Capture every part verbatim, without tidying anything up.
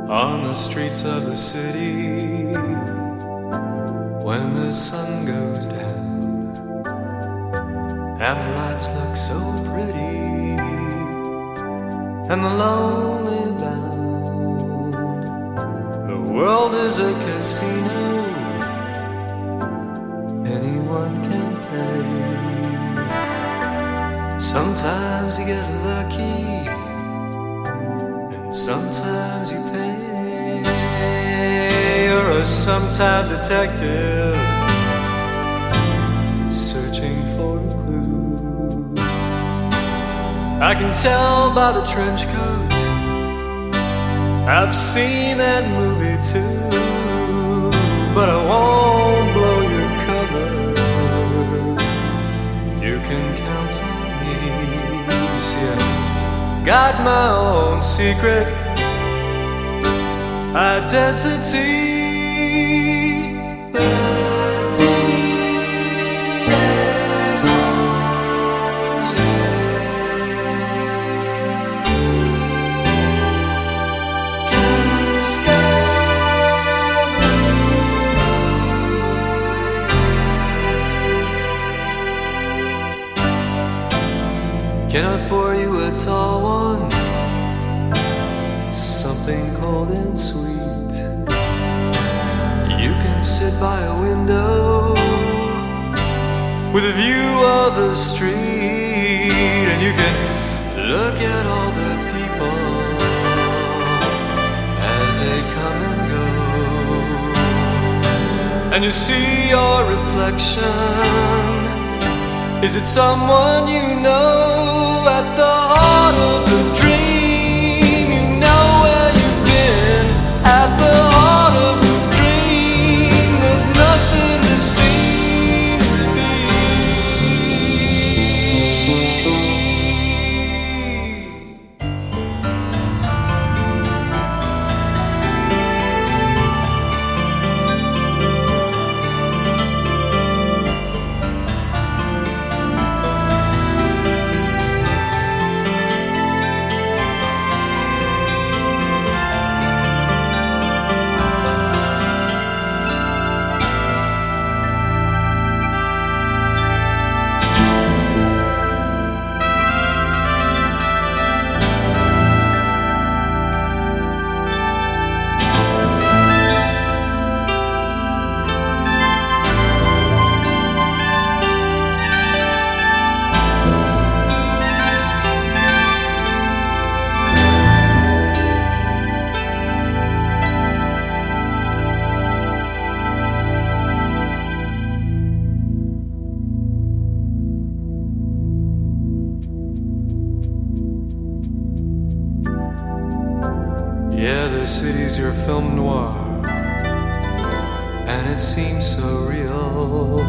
on the streets of the city when the sun goes down and the lights look so pretty and the lonely bound. The world is a casino, anyone can play. Sometimes you get lucky, sometimes you pay. You're a sometime detective searching for a clue. I can tell by the trench coat, I've seen that movie too. But I won't blow your cover, you can count on me. You see, I got my own secret identity. Can I pour you a tall one? Something cold and sweet. You can sit by a window with a view of the street, and you can look at all the people as they come and go, and you see your reflection. Is it someone you know? At the heart of the dream, you know where you've been. At the heart of the dream, there's nothing to seem to be. Yeah, the city's your film noir, and it seems so real.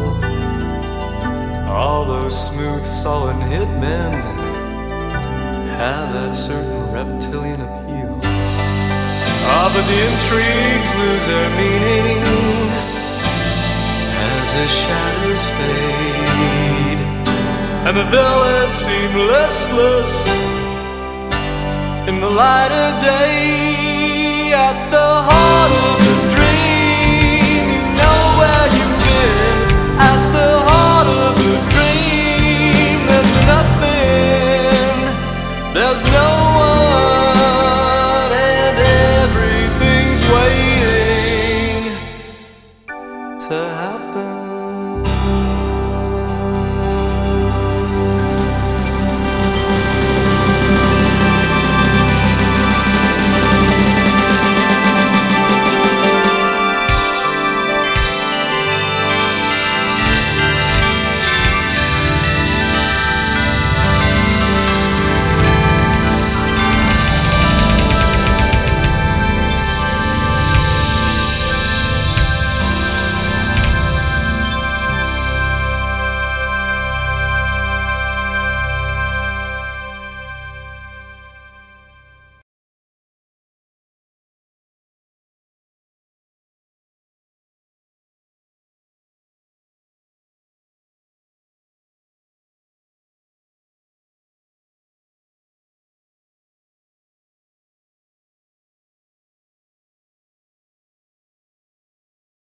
All those smooth, solid hitmen have that certain reptilian appeal. Ah, but the intrigues lose their meaning as the shadows fade, and the villains seem listless in the light of day.